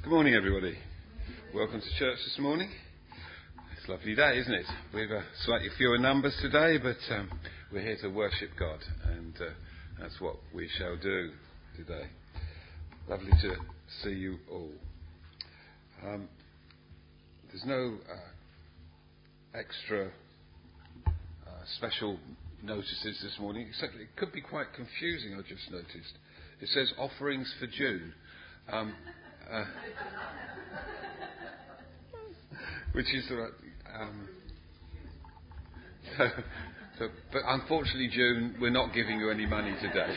Good morning, everybody. Welcome to church this morning. It's a lovely day, isn't it? We've slightly fewer numbers today, but we're here to worship God, and that's what we shall do today. Lovely to see you all. There's no extra special notices this morning, except it could be quite confusing, I just noticed. It says offerings for June. Which is the right. But unfortunately, June, we're not giving you any money today.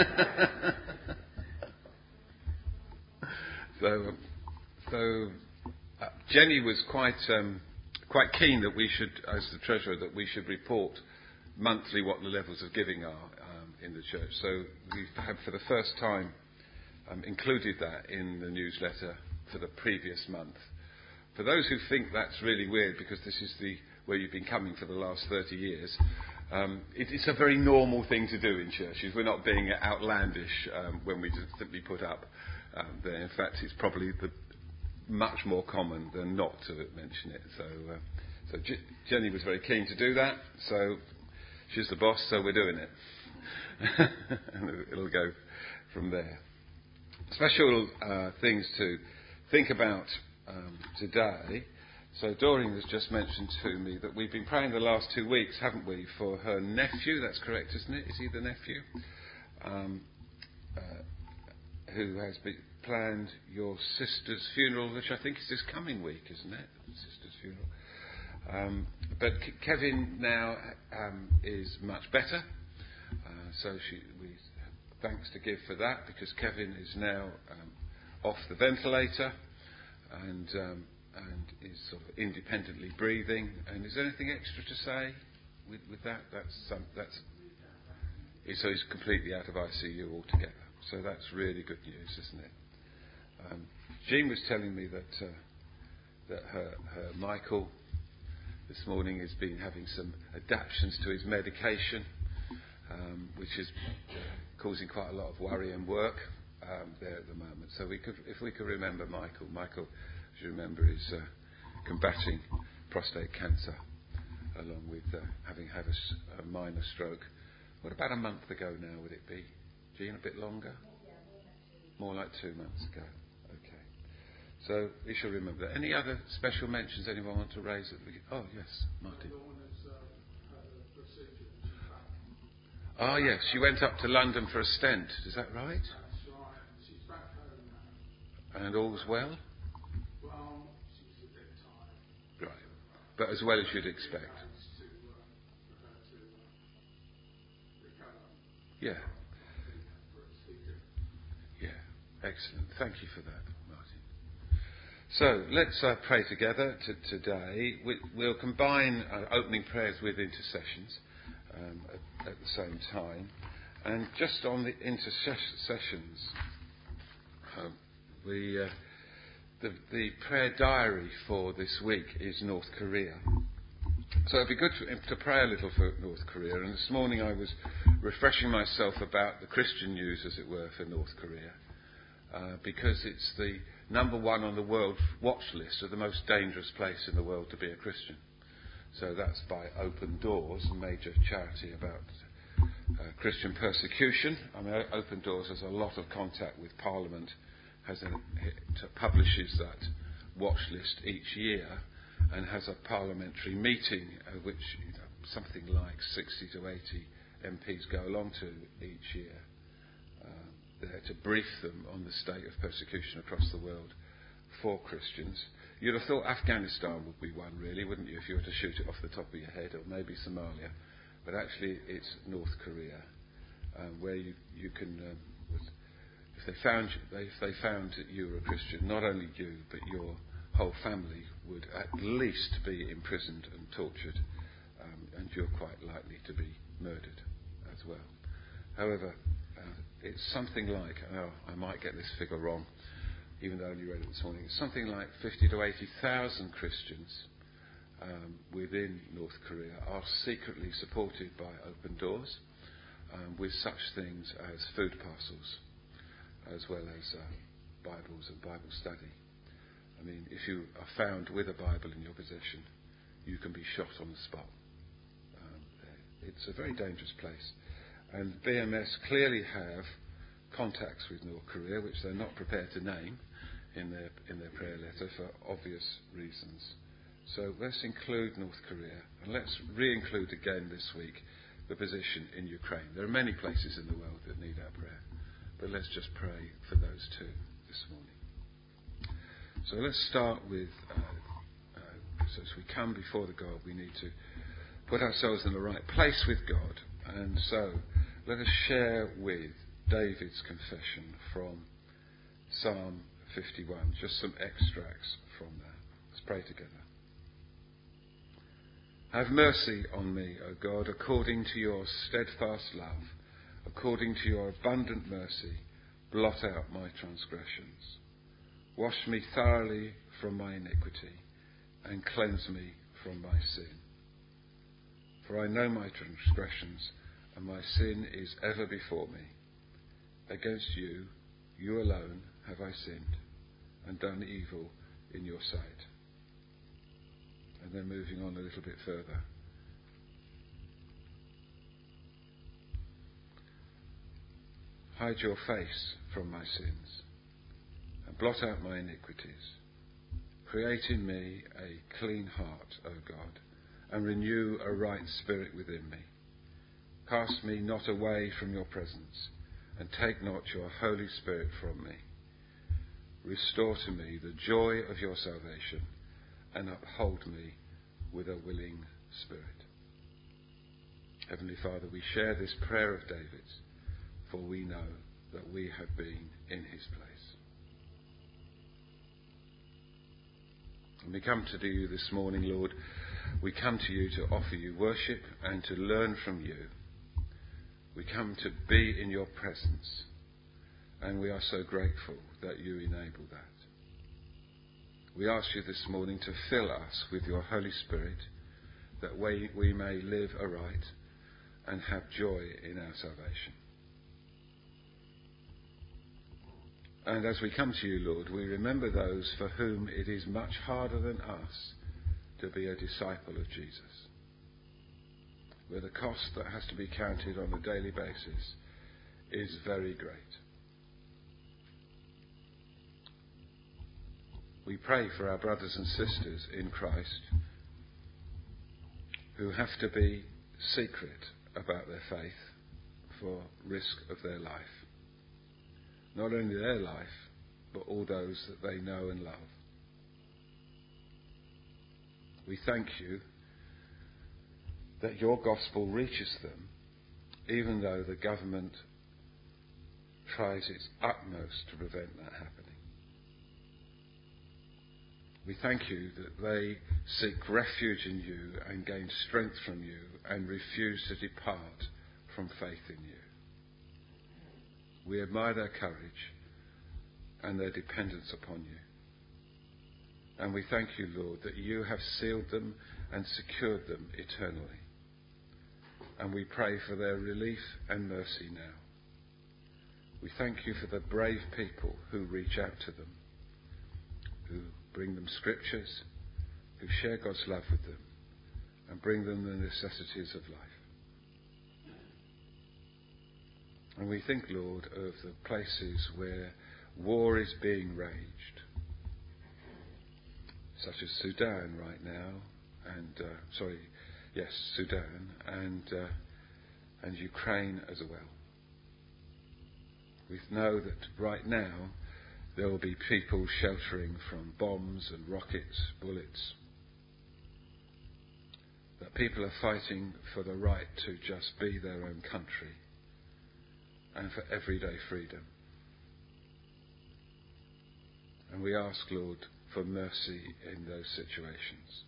Jenny was quite keen that we should, as the treasurer, that we should report monthly what the levels of giving are in the church. So we have, for the first time, included that in the newsletter for the previous month. For those who think that's really weird, because this is where you've been coming for the last 30 years, it's a very normal thing to do in churches. We're not being outlandish when we just simply put up there. In fact, it's probably much more common than not to mention it. So Jenny was very keen to do that. So she's the boss, so we're doing it. And it'll go from there. Special things to think about today. So Doreen has just mentioned to me that we've been praying the last 2 weeks, haven't we, for her nephew. That's correct, isn't it? Is he the nephew? Who has planned your sister's funeral, which I think is this coming week, isn't it? Sister's funeral. But Kevin now is much better. So we thanks to give for that, because Kevin is now off the ventilator and is sort of independently breathing. And is there anything extra to say with that? So he's completely out of ICU altogether. So that's really good news, isn't it? Jean was telling me that her Michael this morning has been having some adaptations to his medication, which is causing quite a lot of worry and work there at the moment. So if we could remember Michael, as you remember, is combating prostate cancer, along with having had a minor stroke. What, about a month ago now would it be? Jean, a bit longer? More like 2 months ago. Okay. So we shall remember that. Any other special mentions anyone want to raise? Oh, yes, Martin. Ah, yes, she went up to London for a stent. Is that right? That's right. She's back home now. And all's well? Well, she's a bit tired. Right. But as well as you'd expect. For her to recover. Yeah. Yeah. Excellent. Thank you for that, Martin. So let's pray together today. We'll combine opening prayers with intercessions at the same time. And just on the intercessions, the prayer diary for this week is North Korea. So it'd be good to pray a little for North Korea. And this morning I was refreshing myself about the Christian news, as it were, for North Korea, because it's the number one on the world watch list of the most dangerous place in the world to be a Christian. So that's by Open Doors, a major charity about Christian persecution. I mean, Open Doors has a lot of contact with Parliament, publishes that watch list each year, and has a parliamentary meeting, which something like 60 to 80 MPs go along to each year, there to brief them on the state of persecution across the world for Christians. You'd have thought Afghanistan would be one, really, wouldn't you, if you were to shoot it off the top of your head, or maybe Somalia. But actually, it's North Korea, where you can, if they found that you were a Christian, not only you, but your whole family would at least be imprisoned and tortured, and you're quite likely to be murdered as well. However, it's something like, I might get this figure wrong, even though I only read it this morning, it's something like 50 to 80,000 Christians within North Korea are secretly supported by Open Doors with such things as food parcels, as well as Bibles and Bible study. I mean, if you are found with a Bible in your possession, you can be shot on the spot. It's a very dangerous place. And BMS clearly have contacts with North Korea, which they're not prepared to name in their prayer letter for obvious reasons. So let's include North Korea, and let's re-include again this week the position in Ukraine. There are many places in the world that need our prayer, but let's just pray for those two this morning. So let's start with, so as we come before the God, we need to put ourselves in the right place with God. And so let us share with David's confession from Psalm 51, just some extracts from that. Let's pray together. Have mercy on me, O God, according to your steadfast love, according to your abundant mercy, blot out my transgressions. Wash me thoroughly from my iniquity and cleanse me from my sin. For I know my transgressions, and my sin is ever before me. Against you, you alone, have I sinned and done evil in your sight. And then moving on a little bit further. Hide your face from my sins and blot out my iniquities. Create in me a clean heart, O God, and renew a right spirit within me. Cast me not away from your presence, and take not your Holy Spirit from me. Restore to me the joy of your salvation, and uphold me with a willing spirit. Heavenly Father, we share this prayer of David's, for we know that we have been in his place. And we come to you this morning, Lord. We come to you to offer you worship and to learn from you. We come to be in your presence, and we are so grateful that you enable that. We ask you this morning to fill us with your Holy Spirit, that we may live aright and have joy in our salvation. And as we come to you, Lord, we remember those for whom it is much harder than us to be a disciple of Jesus, where the cost that has to be counted on a daily basis is very great. We pray for our brothers and sisters in Christ who have to be secret about their faith for risk of their life. Not only their life, but all those that they know and love. We thank you that your gospel reaches them, even though the government tries its utmost to prevent that happening. We thank you that they seek refuge in you and gain strength from you and refuse to depart from faith in you. We admire their courage and their dependence upon you. And we thank you, Lord, that you have sealed them and secured them eternally. And we pray for their relief and mercy now. We thank you for the brave people who reach out to them, who bring them scriptures, who share God's love with them, and bring them the necessities of life. And we think, Lord, of the places where war is being raged, such as Sudan right now, Sudan and Ukraine as well. We know that right now there will be people sheltering from bombs and rockets, bullets. That people are fighting for the right to just be their own country and for everyday freedom. And we ask, Lord, for mercy in those situations.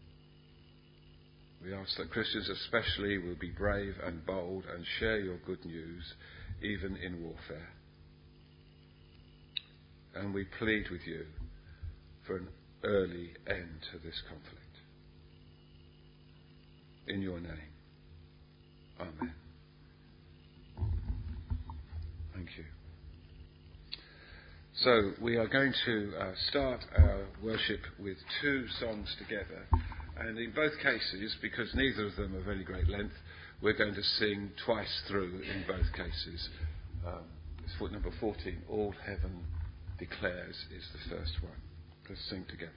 We ask that Christians especially will be brave and bold and share your good news, even in warfare. And we plead with you for an early end to this conflict. In your name. Amen. Thank you. So we are going to start our worship with two songs together, and in both cases, because neither of them are very great length, we're going to sing twice through in both cases. It's foot number 14, All Heaven Declares is the first one. Let's sing together.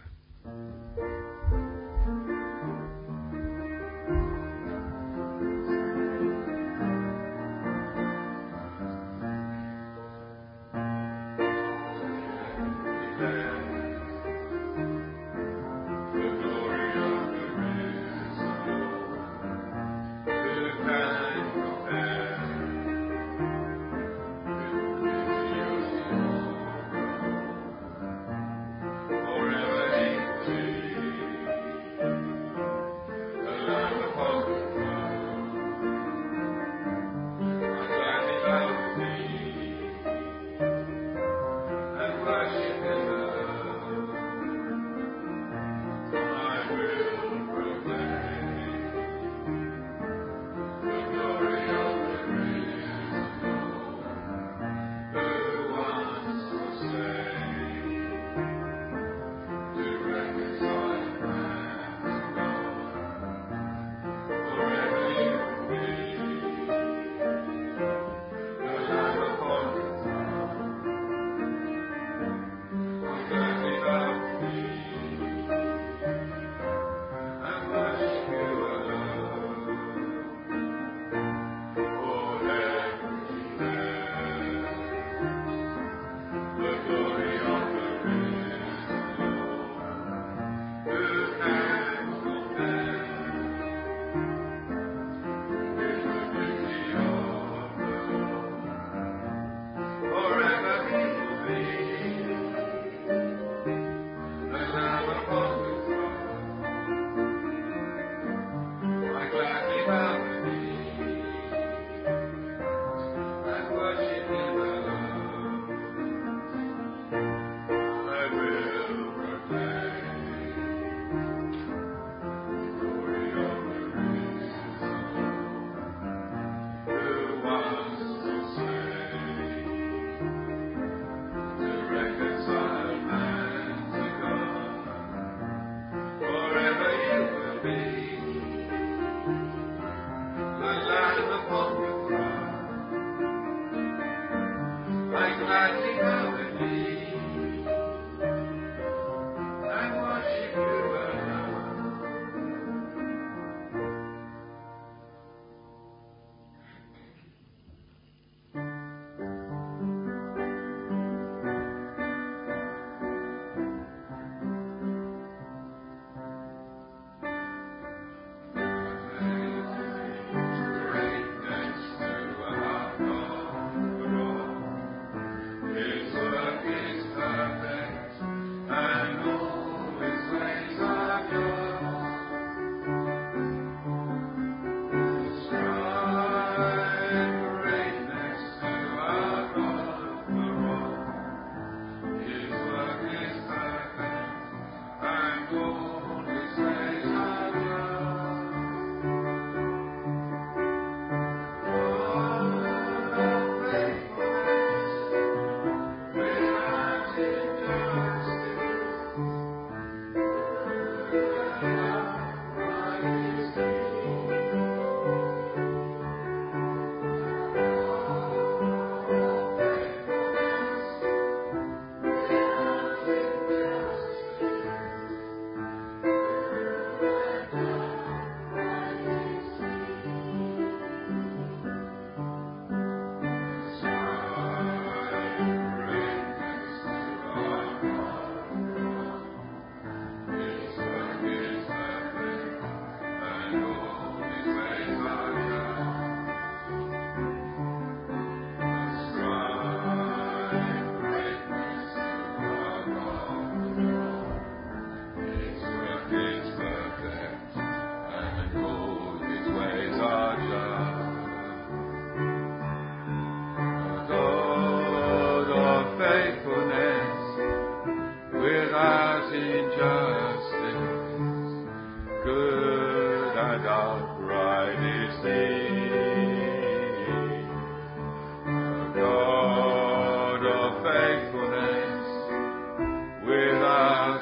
God of faithfulness,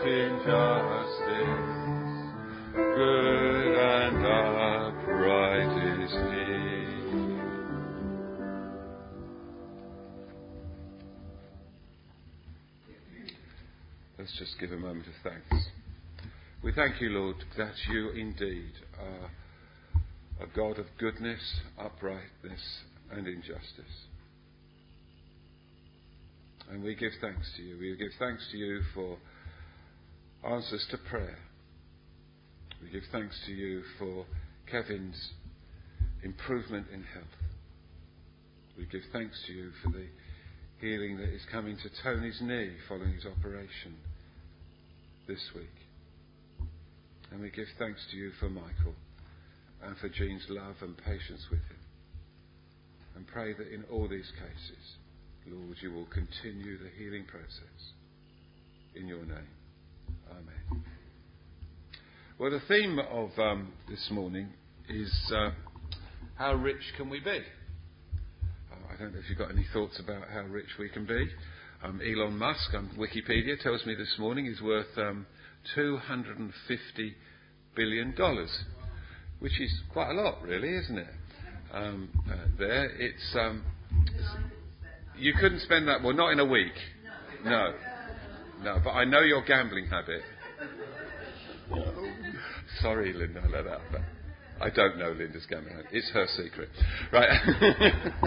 in justice, good and upright is he. Let's just give a moment of thanks. We thank you, Lord, that you indeed are a God of goodness, uprightness, and injustice. And we give thanks to you. We give thanks to you for answers to prayer. We give thanks to you for Kevin's improvement in health. We give thanks to you for the healing that is coming to Tony's knee following his operation this week. And we give thanks to you for Michael and for Jean's love and patience with him. And pray that in all these cases, Lord, you will continue the healing process. In your name. Amen. Well, the theme of this morning is how rich can we be? I don't know if you've got any thoughts about how rich we can be. Elon Musk, Wikipedia tells me this morning, is worth $250 billion, which is quite a lot, really, isn't it? You couldn't spend that, well, not in a week. No, but I know your gambling habit. Sorry, Linda, I let that. But I don't know Linda's gambling habit. It's her secret, right?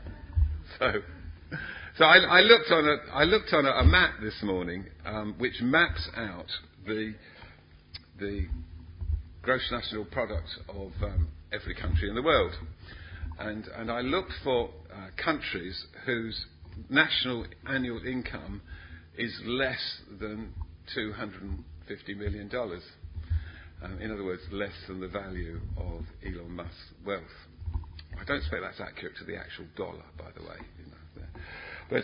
So I looked on a map this morning, which maps out the gross national product of every country in the world, and I looked for countries whose national annual income is less than $250 million. In other words, less than the value of Elon Musk's wealth. I don't expect that's accurate to the actual dollar, by the way. But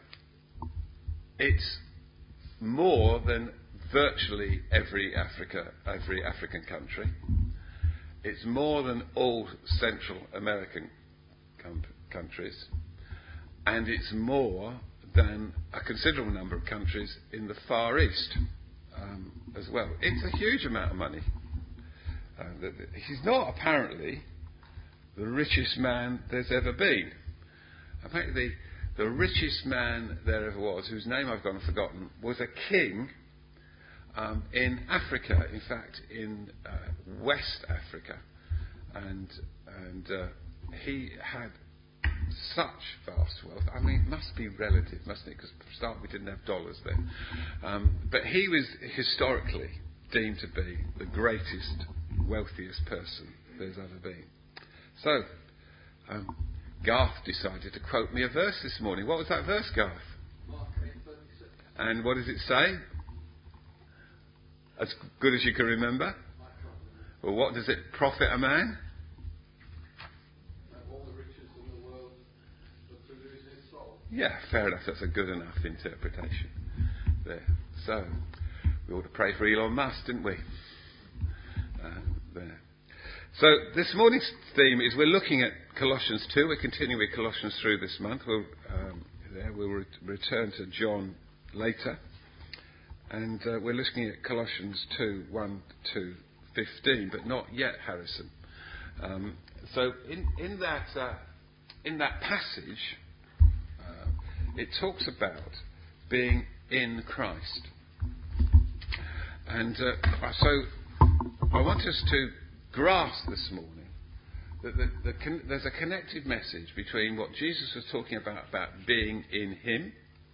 it's more than virtually every African country. It's more than all Central American countries. And it's more than a considerable number of countries in the Far East as well. It's a huge amount of money. He's not apparently the richest man there's ever been. In fact, the richest man there ever was, whose name I've gone and forgotten, was a king in Africa, in fact, in West Africa. And he had such vast wealth. I mean, it must be relative, mustn't it? Because for a start, we didn't have dollars then. But he was historically deemed to be the greatest, wealthiest person there's ever been. So, Garth decided to quote me a verse this morning. What was that verse, Garth? Mark 8:36. And what does it say? As good as you can remember? Well, what does it profit a man? All the riches in the world, but to lose his soul. Yeah, fair enough. That's a good enough interpretation there. So, we ought to pray for Elon Musk, didn't we? There. So, this morning's theme is we're looking at Colossians 2. We're continuing with Colossians through this month. We'll return to John later. And we're looking at Colossians 2, 1 to 15, but not yet, Harrison. So in that passage, it talks about being in Christ. And so I want us to grasp this morning that there's a connected message between what Jesus was talking about being in him,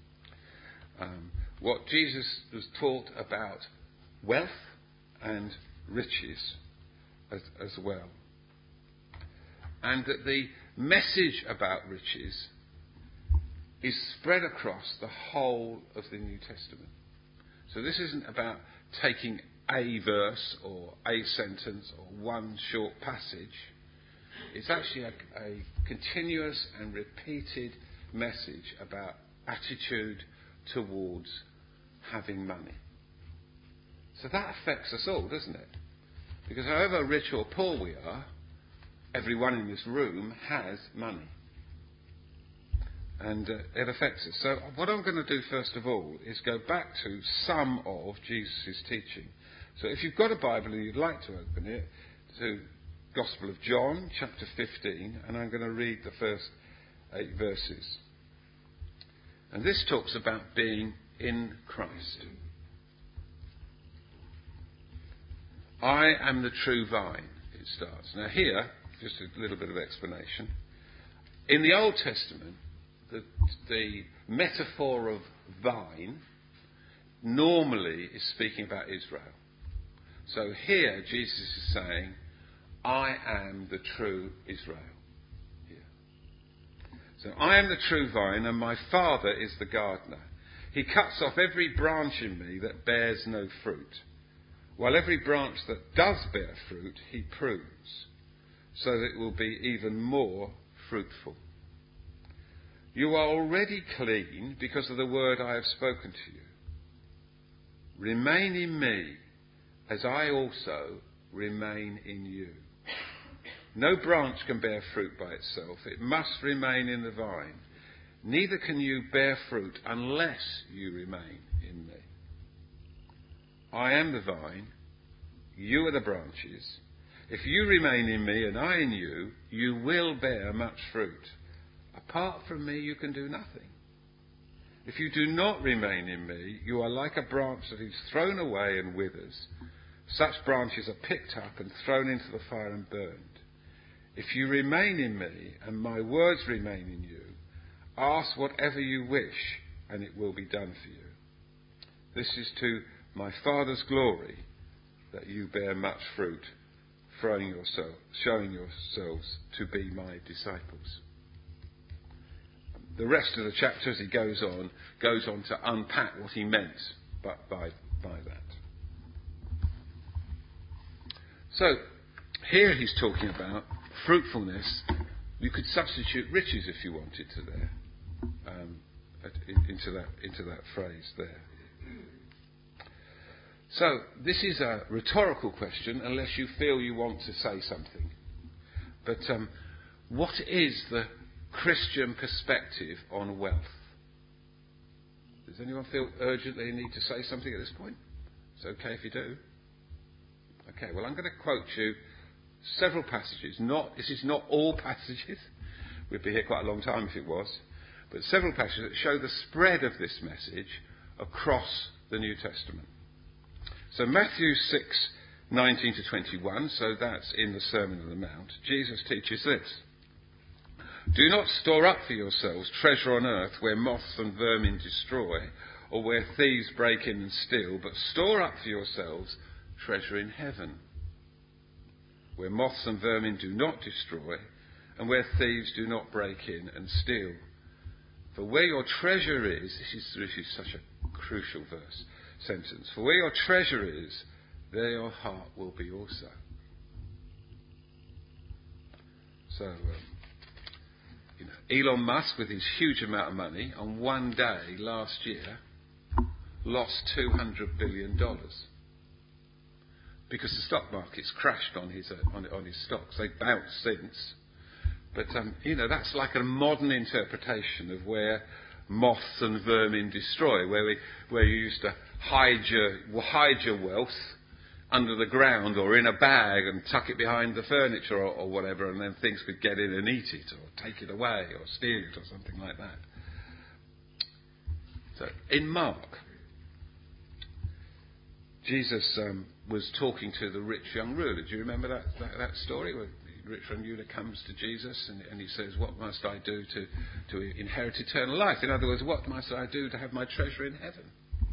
what Jesus was taught about wealth and riches as well. And that the message about riches is spread across the whole of the New Testament. So this isn't about taking a verse or a sentence or one short passage. It's actually a continuous and repeated message about attitude towards having money. So that affects us all, doesn't it? Because however rich or poor we are, everyone in this room has money. And it affects us. So what I'm going to do first of all is go back to some of Jesus' teaching. So if you've got a Bible and you'd like to open it to Gospel of John, chapter 15, and I'm going to read the first 8 verses. And this talks about being in Christ. I am the true vine, it starts. Now here, just a little bit of explanation. In the Old Testament, the metaphor of vine normally is speaking about Israel. So here Jesus is saying, I am the true Israel. Here. So I am the true vine and my Father is the gardener. He cuts off every branch in me that bears no fruit, while every branch that does bear fruit he prunes, so that it will be even more fruitful. You are already clean because of the word I have spoken to you. Remain in me, as I also remain in you. No branch can bear fruit by itself. It must remain in the vine. Neither can you bear fruit unless you remain in me. I am the vine. You are the branches. If you remain in me and I in you, you will bear much fruit. Apart from me, you can do nothing. If you do not remain in me, you are like a branch that is thrown away and withers. Such branches are picked up and thrown into the fire and burned. If you remain in me and my words remain in you, ask whatever you wish and it will be done for you. This is to my Father's glory that you bear much fruit, showing yourselves to be my disciples. The rest of the chapter, as he goes on to unpack what he meant by that. So, here he's talking about fruitfulness. You could substitute riches if you wanted to there, into that phrase there. So, this is a rhetorical question, unless you feel you want to say something. But what is the Christian perspective on wealth? Does anyone feel urgent they need to say something at this point? It's okay if you do. Okay, well, I'm going to quote you several passages. This is not all passages. We'd be here quite a long time if it was. But several passages that show the spread of this message across the New Testament. So Matthew 6:19 to 21, so that's in the Sermon on the Mount, Jesus teaches this. Do not store up for yourselves treasure on earth where moths and vermin destroy, or where thieves break in and steal, but store up for yourselves treasure in heaven, where moths and vermin do not destroy, and where thieves do not break in and steal. For where your treasure is, this is such a crucial sentence, for where your treasure is, there your heart will be also. So, Elon Musk, with his huge amount of money, on one day last year, lost $200 billion. Because the stock market's crashed on his stocks. They've bounced since. But, that's like a modern interpretation of where moths and vermin destroy, where you used to hide your wealth under the ground or in a bag and tuck it behind the furniture or whatever, and then things could get in and eat it or take it away or steal it or something like that. So in Mark, Jesus was talking to the rich young ruler. Do you remember that story where the rich young ruler comes to Jesus and he says, what must I do to inherit eternal life? In other words, what must I do to have my treasure in heaven?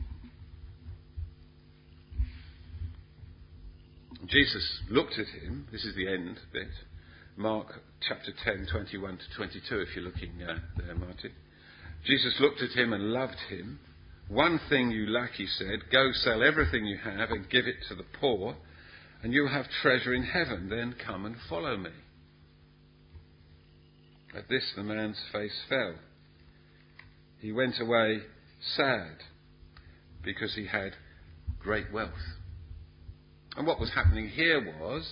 Jesus looked at him. This is the end bit. Mark chapter 10, 21 to 22, if you're looking there, Martin. Jesus looked at him and loved him. One thing you lack, he said, go sell everything you have and give it to the poor, and you'll have treasure in heaven. Then come and follow me. At this, the man's face fell. He went away sad because he had great wealth. And what was happening here was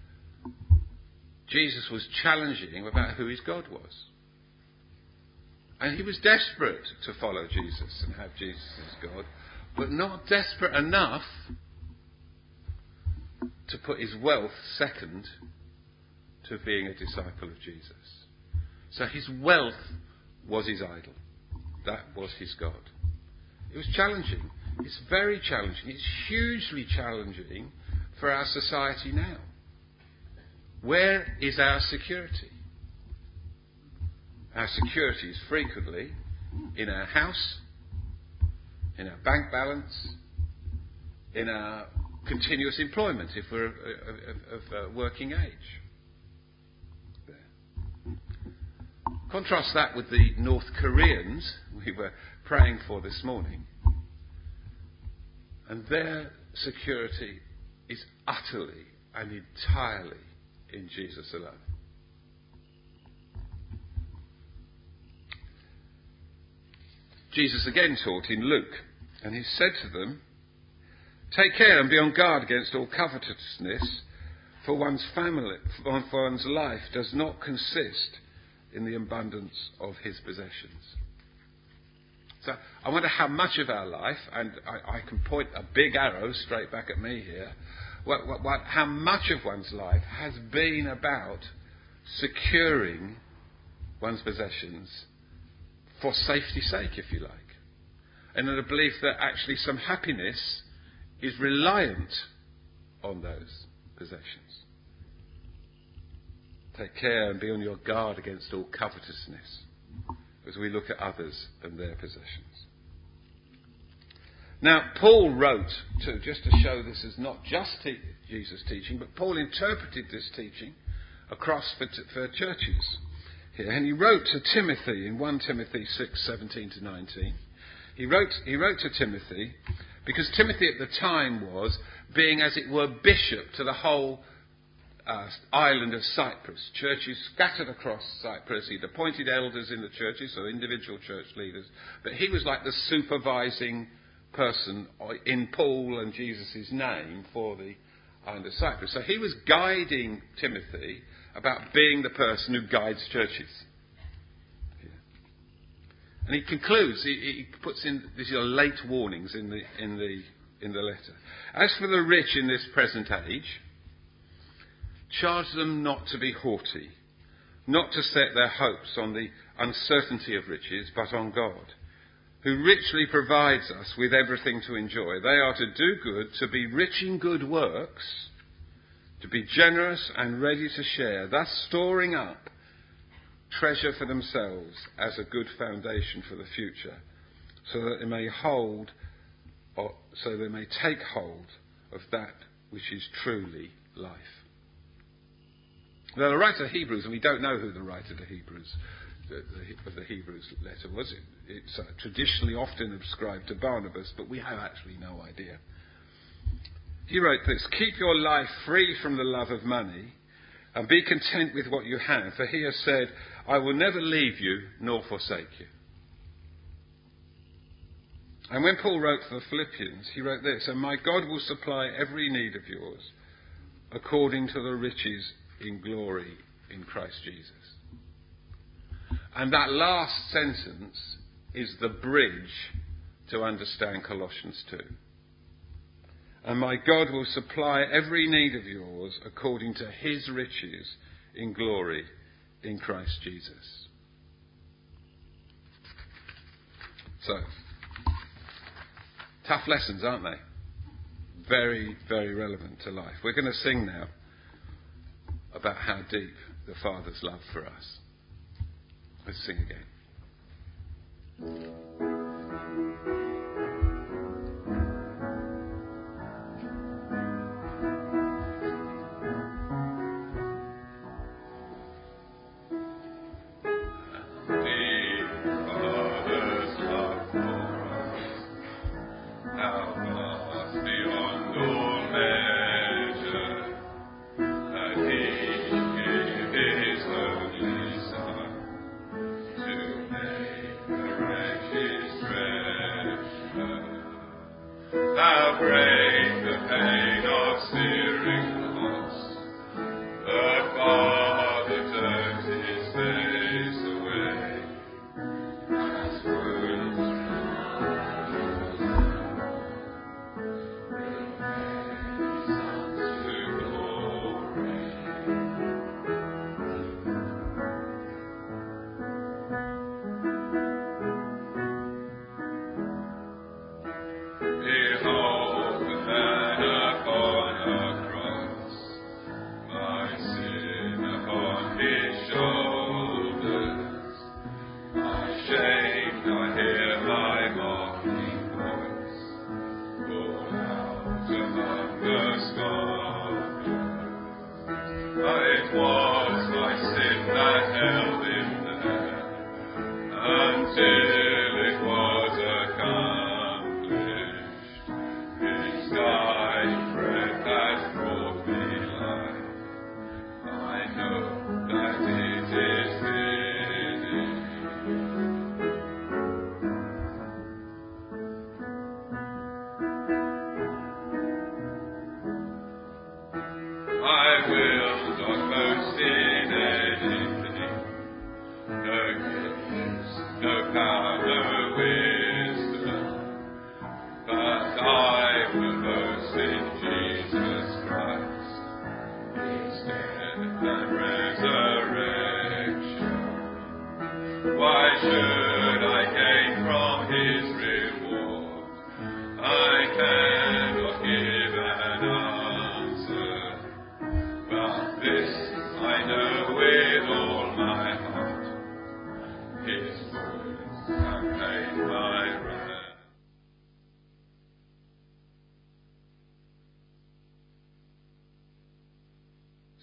Jesus was challenging him about who his God was. And he was desperate to follow Jesus and have Jesus as God, but not desperate enough to put his wealth second to being a disciple of Jesus. So his wealth was his idol. That was his God. It was challenging. It's very challenging. It's hugely challenging for our society now. Where is our security? Our security is frequently in our house, in our bank balance, in our continuous employment if we're of working age. There. Contrast that with the North Koreans we were praying for this morning. And their security is utterly and entirely in Jesus alone. Jesus again taught in Luke, and he said to them, "Take care and be on guard against all covetousness, for one's life does not consist in the abundance of his possessions." So I wonder how much of our life, and I can point a big arrow straight back at me here, how much of one's life has been about securing one's possessions for safety's sake, if you like. And in the belief that actually some happiness is reliant on those possessions. Take care and be on your guard against all covetousness as we look at others and their possessions. Now, Paul wrote, just to show this is not just Jesus' teaching, but Paul interpreted this teaching across for churches here. And he wrote to Timothy in 1 Timothy 6:17 to 19. He wrote to Timothy because Timothy at the time was being, as it were, bishop to the whole island of Cyprus. Churches scattered across Cyprus. He'd appointed elders in the churches, so individual church leaders. But he was like the supervising person in Paul and Jesus' name for the island of Cyprus. So he was guiding Timothy about being the person who guides churches. And he concludes, he puts in these late warnings in the letter. As for the rich in this present age, charge them not to be haughty, not to set their hopes on the uncertainty of riches, but on God, who richly provides us with everything to enjoy. They are to do good, to be rich in good works, to be generous and ready to share, thus storing up treasure for themselves as a good foundation for the future, so that they may take hold of that which is truly life. Now, the writer of Hebrews, and we don't know who the writer of the Hebrews letter was. It's traditionally often ascribed to Barnabas, but we have actually no idea. He wrote this: "Keep your life free from the love of money, and be content with what you have, for he has said, I will never leave you nor forsake you." And when Paul wrote to the Philippians, he wrote this: "And my God will supply every need of yours according to the riches in glory in Christ Jesus." And that last sentence is the bridge to understand Colossians 2. "And my God will supply every need of yours according to his riches in glory in Christ Jesus." So, tough lessons, aren't they? Very, very relevant to life. We're going to sing now about how deep the Father's love for us. Let's sing again.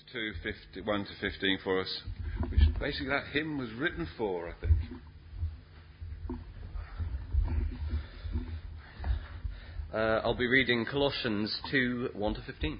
1 to 15 for us, which basically that hymn was written for, I think. I'll be reading Colossians 2, 1 to 15.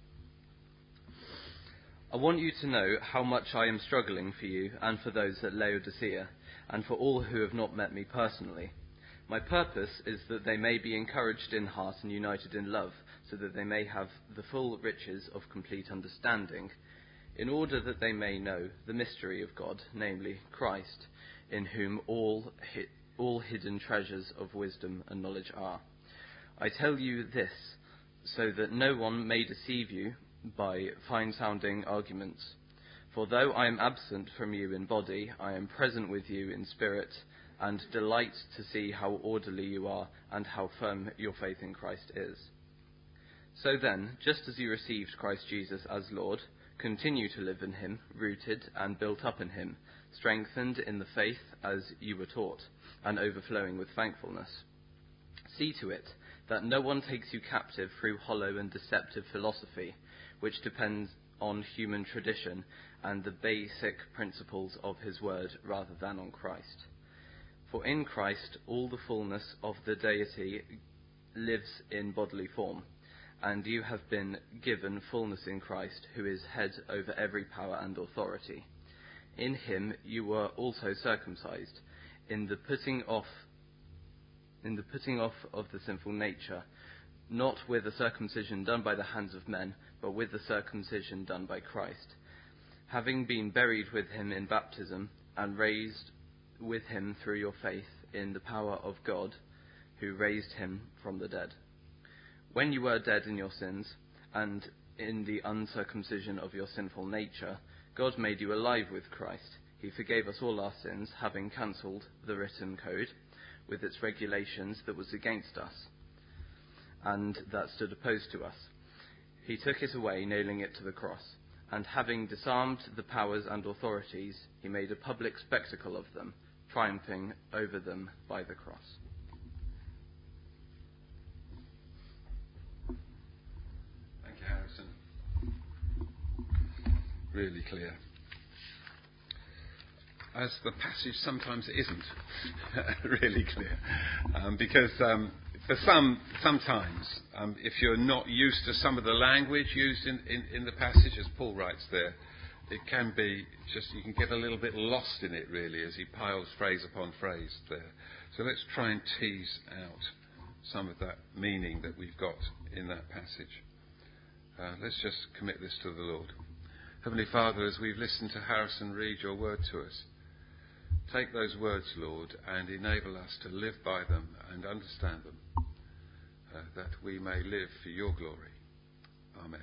I want you to know how much I am struggling for you and for those at Laodicea, and for all who have not met me personally. My purpose is that they may be encouraged in heart and united in love, so that they may have the full riches of complete understanding, in order that they may know the mystery of God, namely Christ, in whom all hidden treasures of wisdom and knowledge are. I tell you this, so that no one may deceive you by fine-sounding arguments. For though I am absent from you in body, I am present with you in spirit, and delight to see how orderly you are and how firm your faith in Christ is. So then, just as you received Christ Jesus as Lord, continue to live in him, rooted and built up in him, strengthened in the faith as you were taught, and overflowing with thankfulness. See to it that no one takes you captive through hollow and deceptive philosophy, which depends on human tradition and the basic principles of his word rather than on Christ. For in Christ all the fullness of the deity lives in bodily form, and you have been given fullness in Christ, who is head over every power and authority. In him you were also circumcised, in the putting off of the sinful nature, not with a circumcision done by the hands of men, but with the circumcision done by Christ, having been buried with him in baptism, and raised with him through your faith in the power of God, who raised him from the dead. When you were dead in your sins, and in the uncircumcision of your sinful nature, God made you alive with Christ. He forgave us all our sins, having cancelled the written code with its regulations that was against us, and that stood opposed to us. He took it away, nailing it to the cross, and having disarmed the powers and authorities, he made a public spectacle of them, triumphing over them by the cross. Thank you, Harrison. Really clear. As the passage sometimes isn't really clear, because for sometimes if you're not used to some of the language used in the passage, as Paul writes there, it can be just, you can get a little bit lost in it really as he piles phrase upon phrase there. So let's try and tease out some of that meaning that we've got in that passage. Let's just commit this to the Lord. Heavenly Father, as we've listened to Harrison read your word to us, take those words, Lord, and enable us to live by them and understand them, that we may live for your glory. Amen.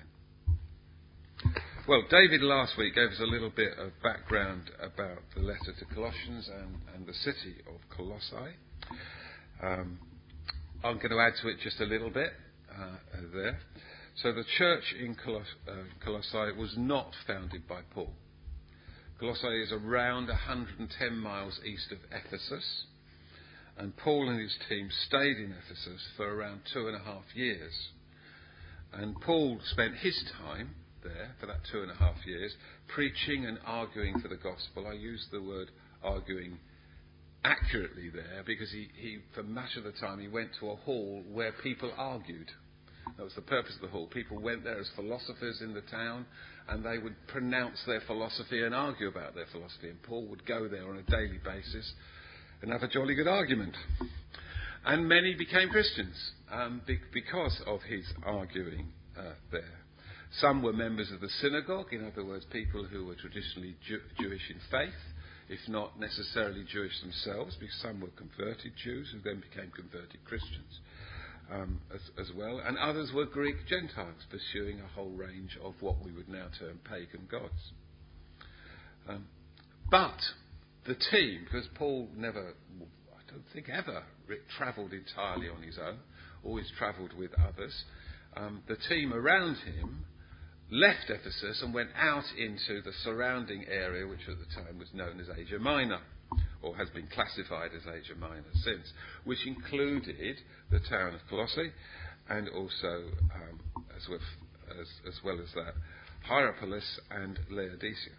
Well, David last week gave us a little bit of background about the letter to Colossians and the city of Colossae. I'm going to add to it just a little bit there. So the church in Colossae was not founded by Paul. Colossae is around 110 miles east of Ephesus, and Paul and his team stayed in Ephesus for around 2.5 years. And Paul spent his time there for that 2.5 years preaching and arguing for the gospel. I use the word arguing accurately there because he for much of the time he went to a hall where people argued. That was the purpose of the hall. People went there as philosophers in the town, and they would pronounce their philosophy and argue about their philosophy. And Paul would go there on a daily basis and have a jolly good argument. And many became Christians because of his arguing there. Some were members of the synagogue, in other words, people who were traditionally Jewish in faith, if not necessarily Jewish themselves, because some were converted Jews who then became converted Christians. As well, and others were Greek Gentiles pursuing a whole range of what we would now term pagan gods. But the team, because Paul never, I don't think ever, travelled entirely on his own, always travelled with others, the team around him left Ephesus and went out into the surrounding area, which at the time was known as Asia Minor, or has been classified as Asia Minor since, which included the town of Colossae and also, as well as that, Hierapolis and Laodicea.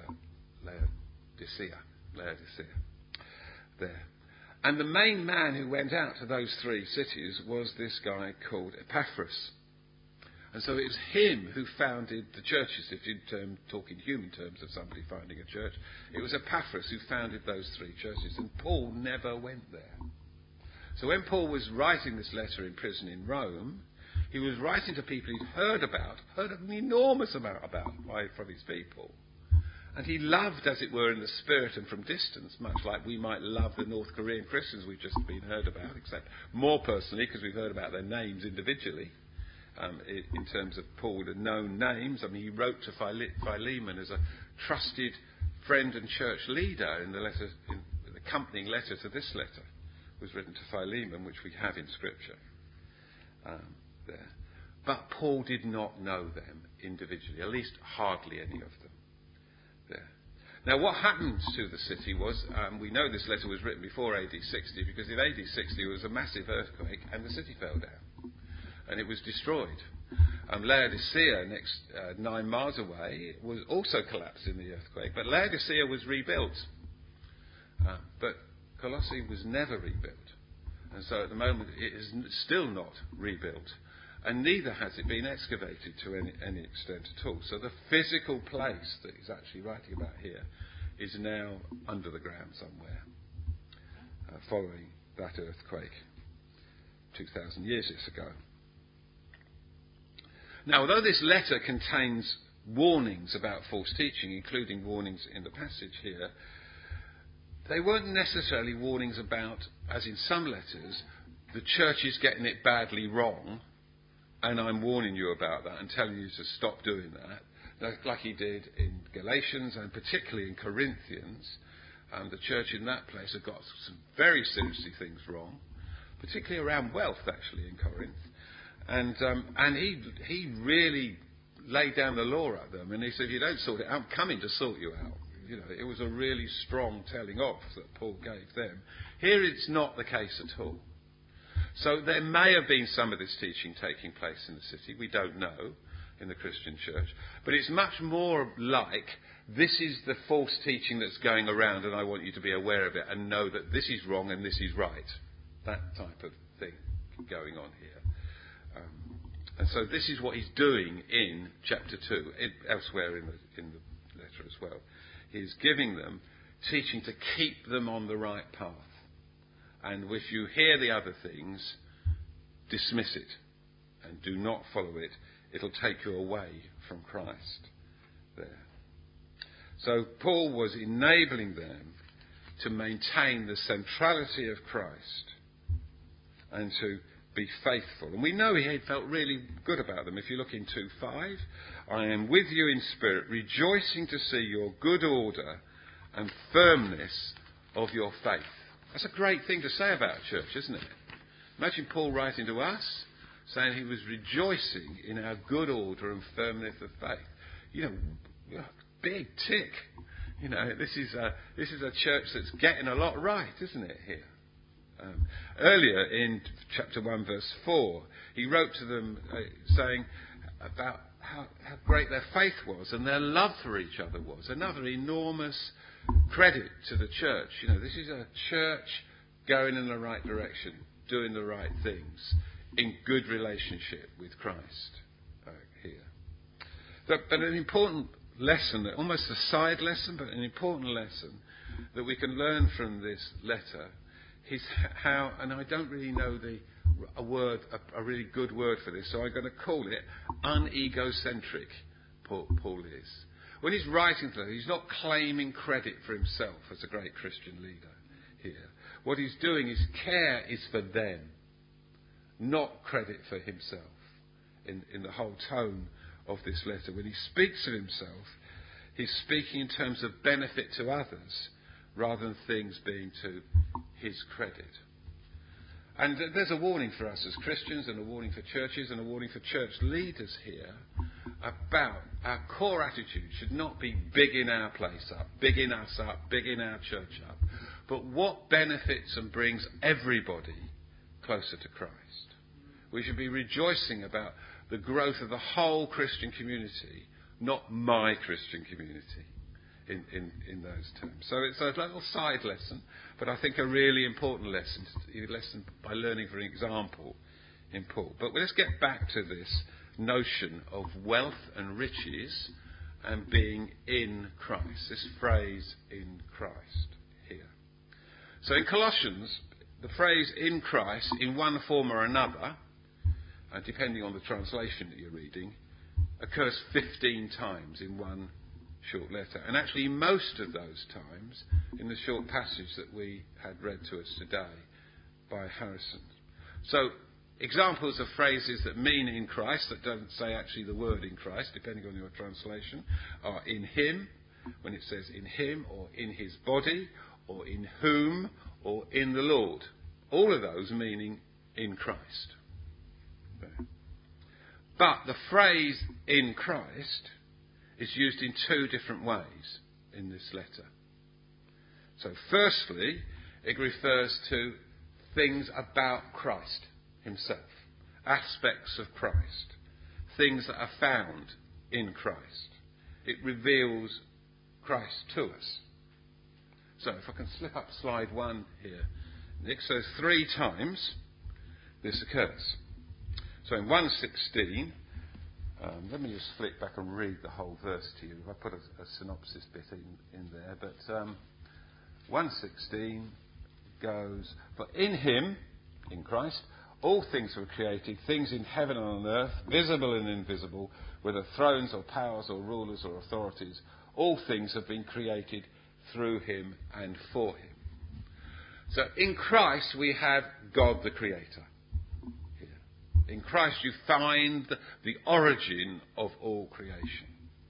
There. And the main man who went out to those three cities was this guy called Epaphras. And so it was him who founded the churches. If you talk in human terms of somebody founding a church, it was Epaphras who founded those three churches. And Paul never went there. So when Paul was writing this letter in prison in Rome, he was writing to people he'd heard an enormous amount about from his people. And he loved, as it were, in the spirit and from distance, much like we might love the North Korean Christians we've just been heard about, except more personally because we've heard about their names individually. In terms of Paul, the known names. I mean, he wrote to Philemon as a trusted friend and church leader in the accompanying letter to this letter was written to Philemon, which we have in Scripture there. But Paul did not know them individually, at least hardly any of them there. Now, what happened to the city was, we know this letter was written before AD 60, because in AD 60 there was a massive earthquake and the city fell down. And it was destroyed. Laodicea, next 9 miles away, was also collapsed in the earthquake. But Laodicea was rebuilt. But Colossae was never rebuilt. And so at the moment it is still not rebuilt. And neither has it been excavated to any extent at all. So the physical place that he's actually writing about here is now under the ground somewhere, following that earthquake 2,000 years ago. Now, although this letter contains warnings about false teaching, including warnings in the passage here, they weren't necessarily warnings about, as in some letters, the church is getting it badly wrong, and I'm warning you about that and telling you to stop doing that, like he did in Galatians and particularly in Corinthians. The church in that place had got some very seriously things wrong, particularly around wealth, actually, in Corinth. And he really laid down the law at them, and he said, if you don't sort it out, I'm coming to sort you out. You know, it was a really strong telling off that Paul gave them. Here it's not the case at all. So there may have been some of this teaching taking place in the city. We don't know in the Christian church. But it's much more like, this is the false teaching that's going around and I want you to be aware of it and know that this is wrong and this is right. That type of thing going on here. And so this is what he's doing in chapter 2, elsewhere in the letter as well. He's giving them teaching to keep them on the right path. And if you hear the other things, dismiss it and do not follow it. It'll take you away from Christ there. So Paul was enabling them to maintain the centrality of Christ and to be faithful. And we know he had felt really good about them. If you look in 2:5, I am with you in spirit, rejoicing to see your good order and firmness of your faith. That's a great thing to say about a church, isn't it? Imagine Paul writing to us, saying he was rejoicing in our good order and firmness of faith. You know, big tick. You know, this is a church that's getting a lot right, isn't it, here? Earlier in chapter 1, verse 4, he wrote to them saying about how great their faith was and their love for each other was. Another enormous credit to the church. You know, this is a church going in the right direction, doing the right things, in good relationship with Christ here. But an important lesson, almost a side lesson, but an important lesson that we can learn from this letter is how, and I don't really know a really good word for this, so I'm going to call it unegocentric. Paul is. When he's writing to them, he's not claiming credit for himself as a great Christian leader here. What he's doing is care is for them, not credit for himself in the whole tone of this letter. When he speaks of himself, he's speaking in terms of benefit to others rather than things being to his credit. And there's a warning for us as Christians and a warning for churches and a warning for church leaders here about our core attitude should not be bigging our place up, bigging us up, bigging our church up, but what benefits and brings everybody closer to Christ. We should be rejoicing about the growth of the whole Christian community not my Christian community in those terms. So it's a little side lesson, but I think a really important lesson by learning from an example in Paul. But let's get back to this notion of wealth and riches and being in Christ, this phrase in Christ here. So in Colossians, the phrase in Christ, in one form or another, depending on the translation that you're reading, occurs 15 times in one short letter. And actually most of those times in the short passage that we had read to us today by Harrison. So examples of phrases that mean in Christ, that don't say actually the word in Christ, depending on your translation, are in him, when it says in him, or in his body, or in whom, or in the Lord. All of those meaning in Christ. But the phrase in Christ is used in two different ways in this letter. So firstly, it refers to things about Christ himself, aspects of Christ, things that are found in Christ. It reveals Christ to us. So if I can slip up slide 1 here, Nick, so 3 times this occurs. So in 1:16, let me just flick back and read the whole verse to you. I put a synopsis bit in there, but 1:16 goes, "For in him, in Christ, all things were created, things in heaven and on earth, visible and invisible, whether thrones or powers or rulers or authorities, all things have been created through him and for him." So in Christ we have God the Creator. In Christ you find the origin of all creation.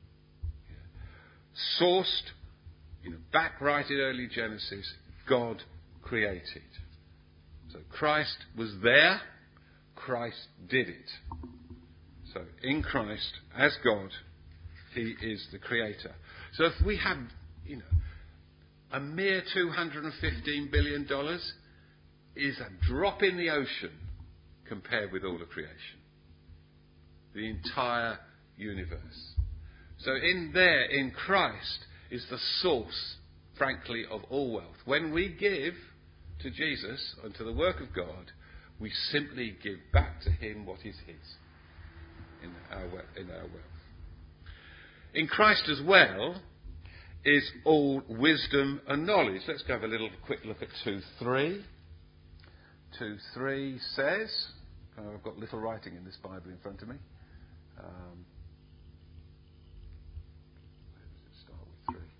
Sourced, back right in early Genesis, God created. So Christ was there, Christ did it. So in Christ, as God, he is the Creator. So if we have, a mere $215 billion is a drop in the ocean compared with all of creation. The entire universe. So in Christ is the source, frankly, of all wealth. When we give to Jesus and to the work of God, we simply give back to him what is his in our wealth. In Christ as well is all wisdom and knowledge. Let's go have a little quick look at 2:3. 2:3 says, I've got little writing in this Bible in front of me. Where does it start with 3?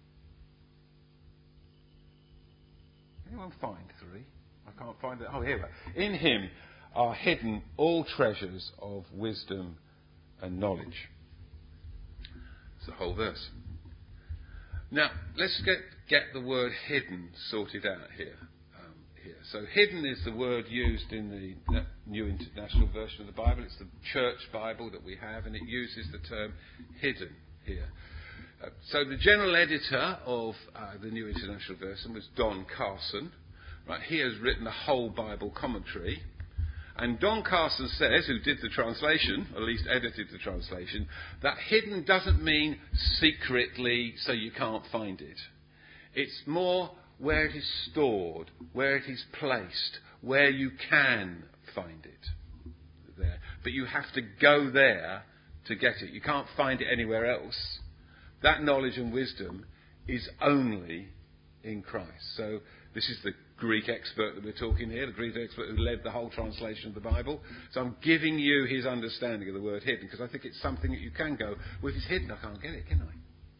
Anyone find 3? I can't find it. Oh, here we are. In him are hidden all treasures of wisdom and knowledge. It's the whole verse. Now, let's get the word hidden sorted out here. So hidden is the word used in the New International Version of the Bible. It's the church Bible that we have, and it uses the term hidden here. So the general editor of the New International Version was Don Carson. Right, he has written a whole Bible commentary. And Don Carson says, who did the translation, or at least edited the translation, that hidden doesn't mean secretly so you can't find it. It's more where it is stored, where it is placed, where you can find it there. But you have to go there to get it. You can't find it anywhere else. That knowledge and wisdom is only in Christ. So this is the Greek expert that we're talking here, the Greek expert who led the whole translation of the Bible. So I'm giving you his understanding of the word hidden, because I think it's something that you can go, well, if it's hidden, I can't get it, can I?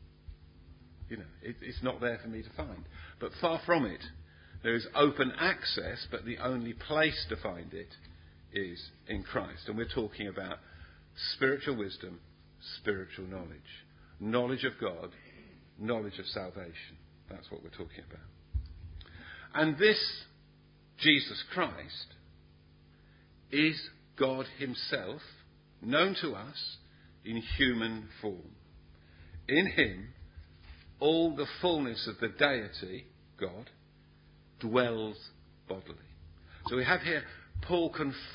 It's not there for me to find. But far from it. There is open access, but the only place to find it is in Christ. And we're talking about spiritual wisdom, spiritual knowledge. Knowledge of God, knowledge of salvation. That's what we're talking about. And this Jesus Christ is God himself, known to us in human form. In him, all the fullness of the deity, God, dwells bodily. So we have here Paul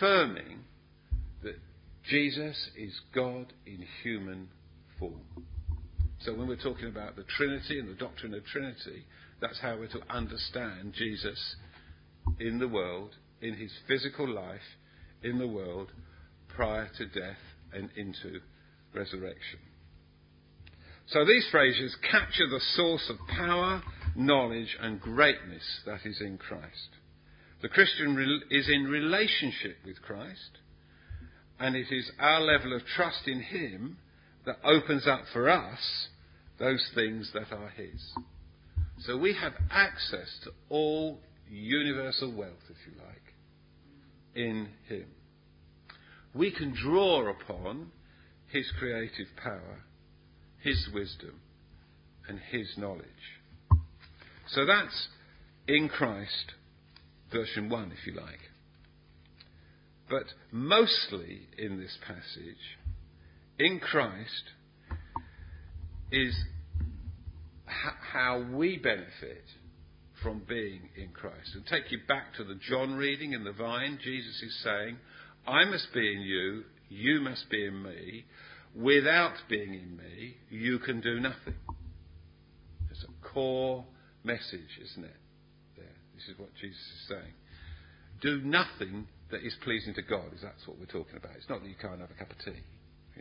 confirming that Jesus is God in human form. So when we're talking about the Trinity and the doctrine of Trinity, that's how we're to understand Jesus in the world, in his physical life, in the world, prior to death and into resurrection. So these phrases capture the source of power, knowledge and greatness that is in Christ. The Christian is in relationship with Christ, and it is our level of trust in him that opens up for us those things that are his. So we have access to all universal wealth, if you like, in him. We can draw upon his creative power, his wisdom, and his knowledge. So that's in Christ, version 1, if you like. But mostly in this passage, in Christ is how we benefit from being in Christ. And take you back to the John reading in the vine. Jesus is saying, I must be in you, you must be in me. Without being in me, you can do nothing. It's a core message, isn't it? There. This is what Jesus is saying. Do nothing that is pleasing to God, is that's what we're talking about. It's not that you can't have a cup of tea. You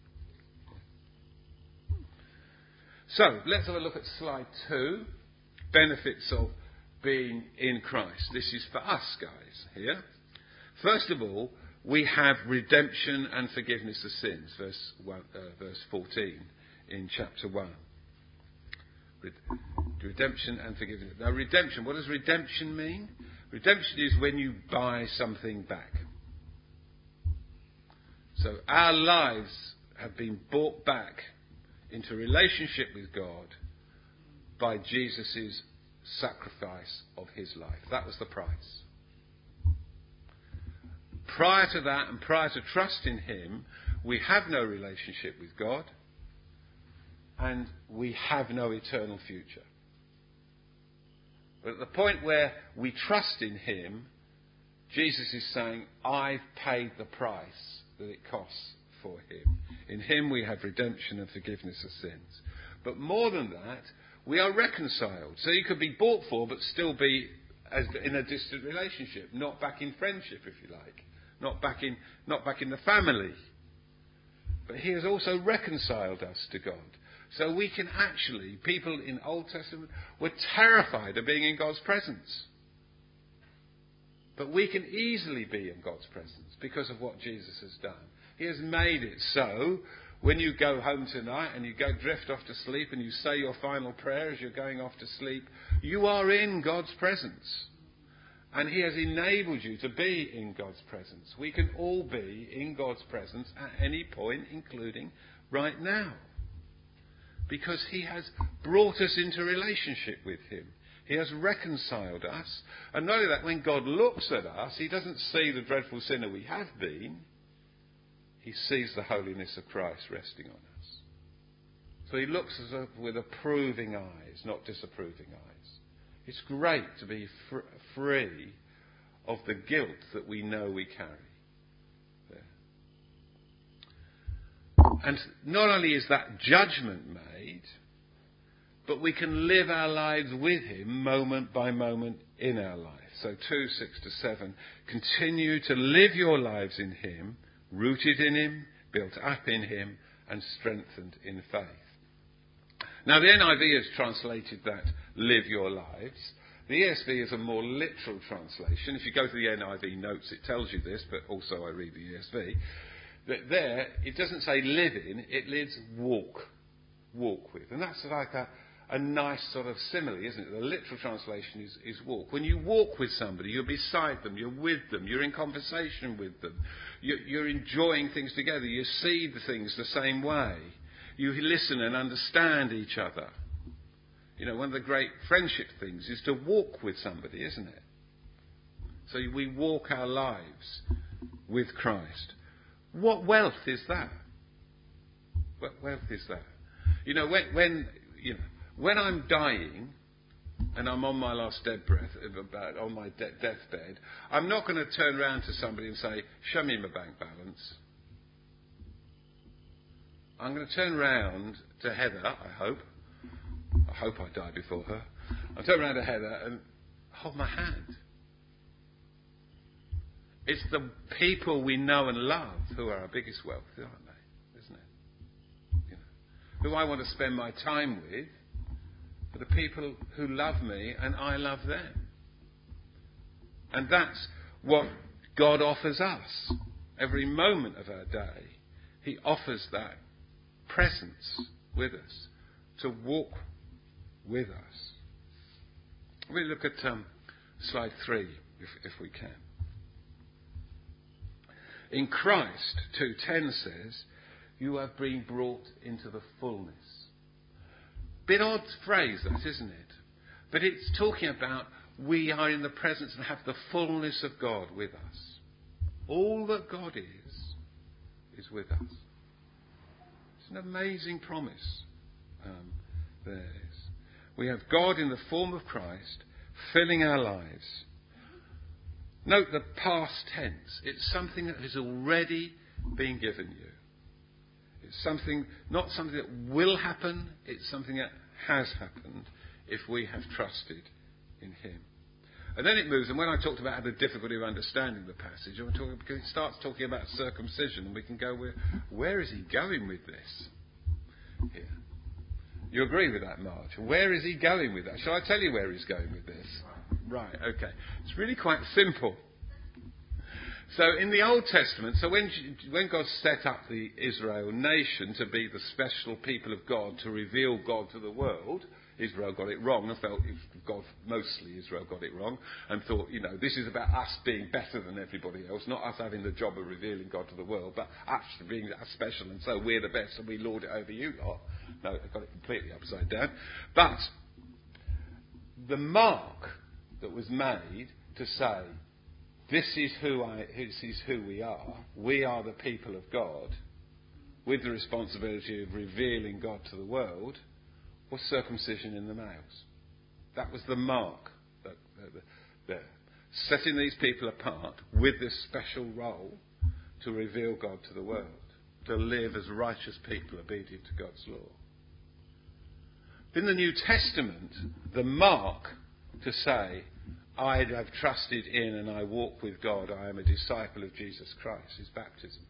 know. So, let's have a look at slide 2. Benefits of being in Christ. This is for us, guys, here. First of all, we have redemption and forgiveness of sins, verse 14 in chapter 1. Redemption and forgiveness. Now, redemption, what does redemption mean? Redemption is when you buy something back. So our lives have been bought back into relationship with God by Jesus' sacrifice of his life. That was the price. Prior to that and prior to trust in him, we have no relationship with God and we have no eternal future. But at the point where we trust in him, Jesus is saying, I've paid the price that it costs for him. In him we have redemption and forgiveness of sins. But more than that, we are reconciled. So you could be bought for but still be in a distant relationship, not back in friendship, if you like. Not back in the family. But he has also reconciled us to God. So we can actually, people in Old Testament were terrified of being in God's presence. But we can easily be in God's presence because of what Jesus has done. He has made it so when you go home tonight and you drift off to sleep and you say your final prayer as you're going off to sleep, you are in God's presence. And he has enabled you to be in God's presence. We can all be in God's presence at any point, including right now. Because he has brought us into relationship with him. He has reconciled us. And not only that, when God looks at us, he doesn't see the dreadful sinner we have been. He sees the holiness of Christ resting on us. So he looks at us with approving eyes, not disapproving eyes. It's great to be free of the guilt that we know we carry. There. And not only is that judgment made, but we can live our lives with him moment by moment in our life. So 2:6-7, continue to live your lives in him, rooted in him, built up in him, and strengthened in faith. Now, the NIV has translated that, live your lives. The ESV is a more literal translation. If you go to the NIV notes, it tells you this, but also I read the ESV. That there, it doesn't say live in, it lives walk with. And that's like a nice sort of simile, isn't it? The literal translation is walk. When you walk with somebody, you're beside them, you're with them, you're in conversation with them, you're enjoying things together, you see the things the same way. You listen and understand each other. You know, one of the great friendship things is to walk with somebody, isn't it? So we walk our lives with Christ. What wealth is that? What wealth is that? You know, when I'm dying and I'm on my last on my deathbed, I'm not going to turn around to somebody and say, "Show me my bank balance." I'm going to turn round to Heather, I hope. I hope I die before her. I'll turn round to Heather and hold my hand. It's the people we know and love who are our biggest wealth, aren't they? Isn't it? You know, who I want to spend my time with are the people who love me and I love them. And that's what God offers us. Every moment of our day, He offers that presence with us, to walk with us. We'll look at slide 3, if we can. In Christ, 2:10 says, you have been brought into the fullness. Bit odd phrase that, isn't it? But it's talking about we are in the presence and have the fullness of God with us. All that God is with us. It's an amazing promise. There is. We have God in the form of Christ filling our lives. Note the past tense. It's something that has already been given you. It's something, not something that will happen. It's something that has happened if we have trusted in Him. And then it moves, and when I talked about the difficulty of understanding the passage, because it starts talking about circumcision, and we can go, where is he going with this? Here. You agree with that, Marge? Where is he going with that? Shall I tell you where he's going with this? Right, okay. It's really quite simple. So in the Old Testament, so when God set up the Israel nation to be the special people of God, to reveal God to the world, Israel got it wrong and felt mostly Israel got it wrong and thought, this is about us being better than everybody else, not us having the job of revealing God to the world, but actually being special, and so we're the best and we lord it over you lot. No, they got it completely upside down. But the mark that was made to say, this is who we are the people of God, with the responsibility of revealing God to the world, was circumcision in the males. That was the mark there, setting these people apart with this special role to reveal God to the world, to live as righteous people obedient to God's law. In the New Testament, the mark to say, I have trusted in and I walk with God, I am a disciple of Jesus Christ, is baptism.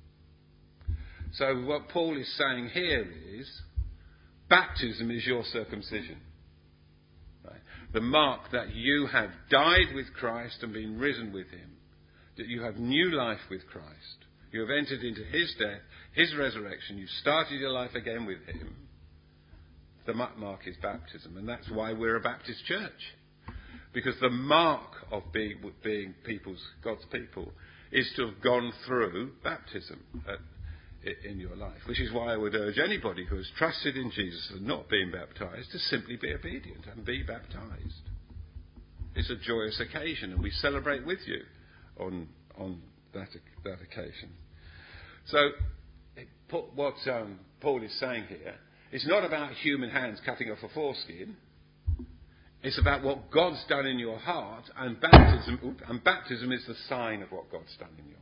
So what Paul is saying here is, baptism is your circumcision. Right? The mark that you have died with Christ and been risen with Him. That you have new life with Christ. You have entered into His death, His resurrection. You've started your life again with Him. The mark is baptism. And that's why we're a Baptist church. Because the mark of being God's people is to have gone through baptism in your life, which is why I would urge anybody who has trusted in Jesus and not been baptised to simply be obedient and be baptised. It's a joyous occasion, and we celebrate with you on that occasion. So, what Paul is saying here, it's not about human hands cutting off a foreskin. It's about what God's done in your heart, and baptism is the sign of what God's done in your heart.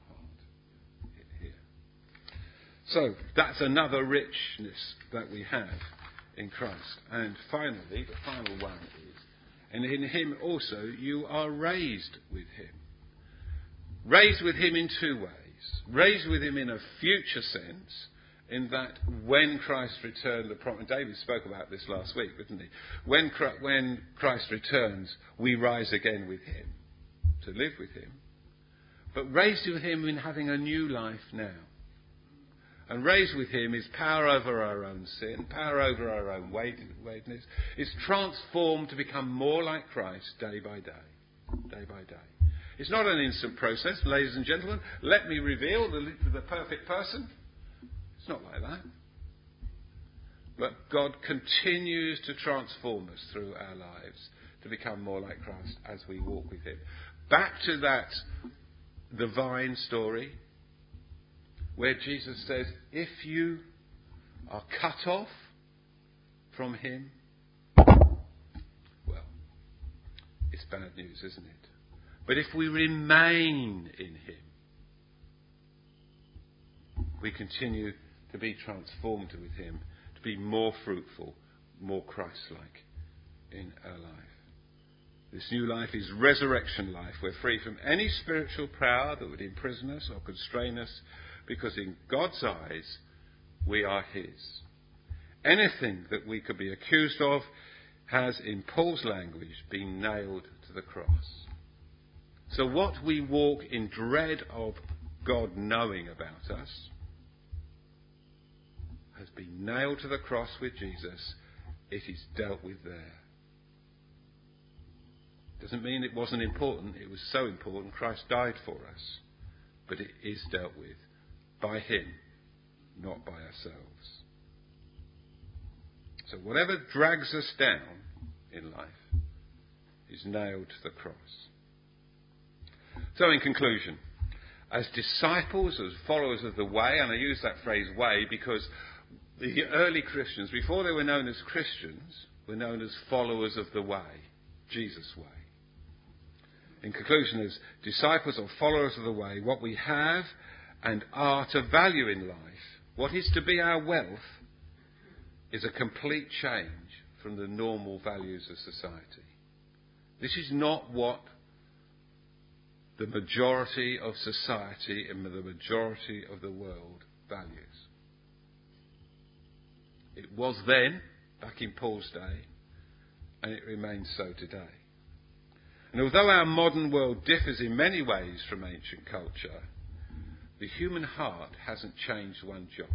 So that's another richness that we have in Christ. And finally, the final one is, and in Him also you are raised with Him. Raised with Him in two ways. Raised with Him in a future sense, in that when Christ returned, David spoke about this last week, didn't he? When Christ returns, we rise again with Him, to live with Him. But raised with Him in having a new life now. And raised with Him is power over our own sin, power over our own waywardness. It's transformed to become more like Christ day by day. Day by day. It's not an instant process, ladies and gentlemen. Let me reveal the perfect person. It's not like that. But God continues to transform us through our lives to become more like Christ as we walk with Him. Back to that divine story, where Jesus says, if you are cut off from Him, well, it's bad news, isn't it? But if we remain in Him, we continue to be transformed with him, to be more fruitful, more Christ-like in our life. This new life is resurrection life. We're free from any spiritual power that would imprison us or constrain us, because in God's eyes, we are his. Anything that we could be accused of has, in Paul's language, been nailed to the cross. So what we walk in dread of God knowing about us has been nailed to the cross with Jesus. It is dealt with there. Doesn't mean it wasn't important. It was so important. Christ died for us. But it is dealt with by him, not by ourselves. So whatever drags us down in life is nailed to the cross. So in conclusion, as disciples, as followers of the way, and I use that phrase way because the early Christians, before they were known as Christians, were known as followers of the way, Jesus' way. In conclusion, as disciples or followers of the way, what we have and are to value in life, what is to be our wealth, is a complete change from the normal values of society. This is not what the majority of society and the majority of the world values. It was then, back in Paul's day, and it remains so today. And although our modern world differs in many ways from ancient culture, the human heart hasn't changed one jot.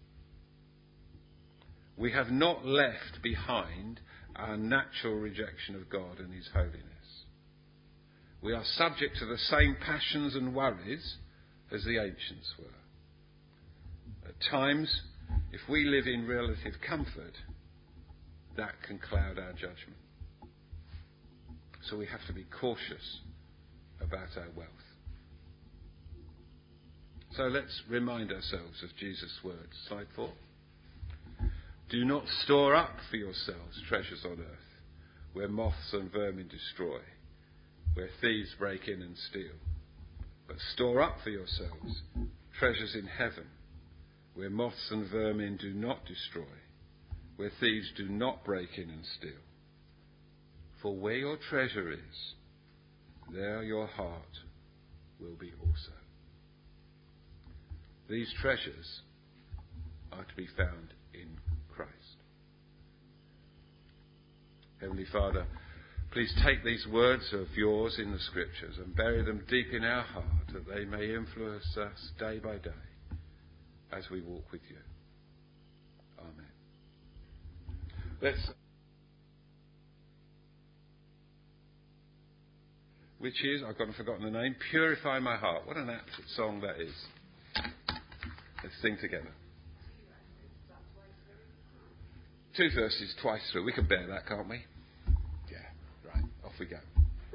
We have not left behind our natural rejection of God and his holiness. We are subject to the same passions and worries as the ancients were. At times, if we live in relative comfort, that can cloud our judgment. So we have to be cautious about our wealth. So let's remind ourselves of Jesus' words. Slide 4. Do not store up for yourselves treasures on earth, where moths and vermin destroy, where thieves break in and steal. But store up for yourselves treasures in heaven, where moths and vermin do not destroy, where thieves do not break in and steal. For where your treasure is, there your heart will be also. These treasures are to be found in Christ. Heavenly Father, please take these words of yours in the Scriptures and bury them deep in our heart, that they may influence us day by day as we walk with you. Amen. Which is, I've forgotten the name, Purify My Heart. What an apt song that is. Let's sing together. 2 verses twice through. We can bear that, can't we? Yeah, right. Off we go.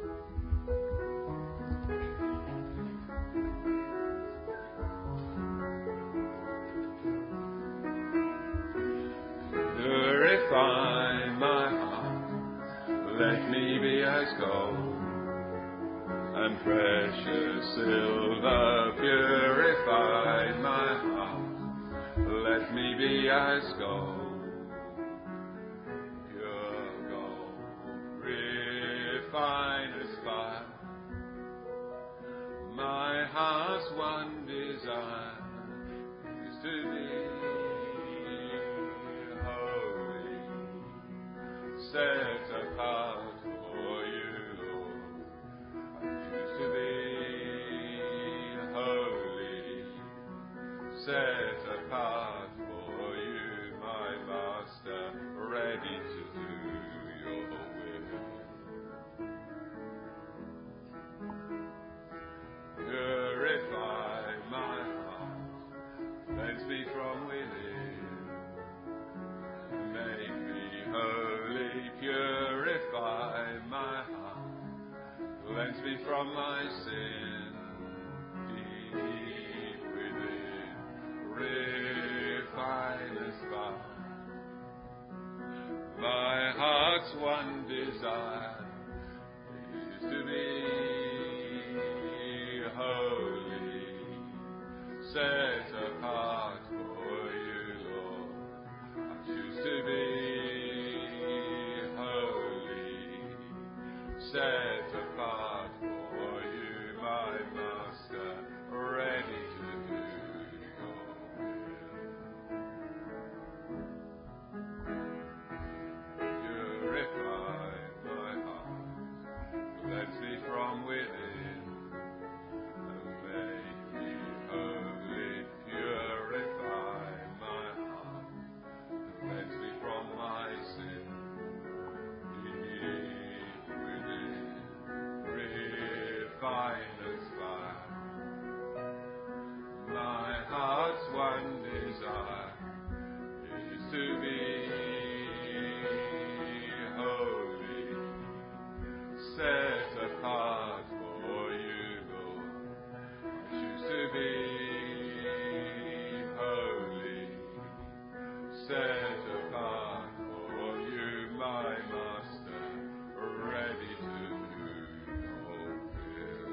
Purify my heart. Let me be as gold. And precious silver, purify my heart. Let me be as gold, pure gold, refined as fire. My heart's one desire is to be holy, set apart for you. To be holy, set apart for you, my Master, ready to do your will. Purify my heart, cleanse me from within, make me holy, purify my heart. Cleanse me from my sin, deep within, refine as fire. My heart's one desire is to be holy, set apart for you. refiner's fire. My heart's one desire is to be holy, set apart for you, Lord. I choose to be holy, set apart for you, my Master, ready to do your will.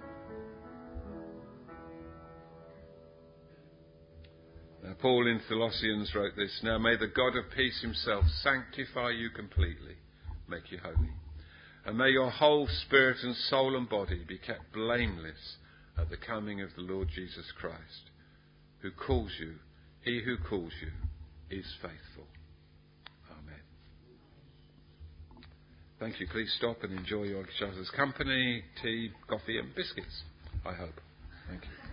Now, Paul in Colossians wrote this: Now may the God of peace himself sanctify you completely, make you holy. And may your whole spirit and soul and body be kept blameless at the coming of the Lord Jesus Christ, who calls you, he who calls you is faithful. Amen. Thank you. Please stop and enjoy your each other's company, tea, coffee and biscuits, I hope. Thank you.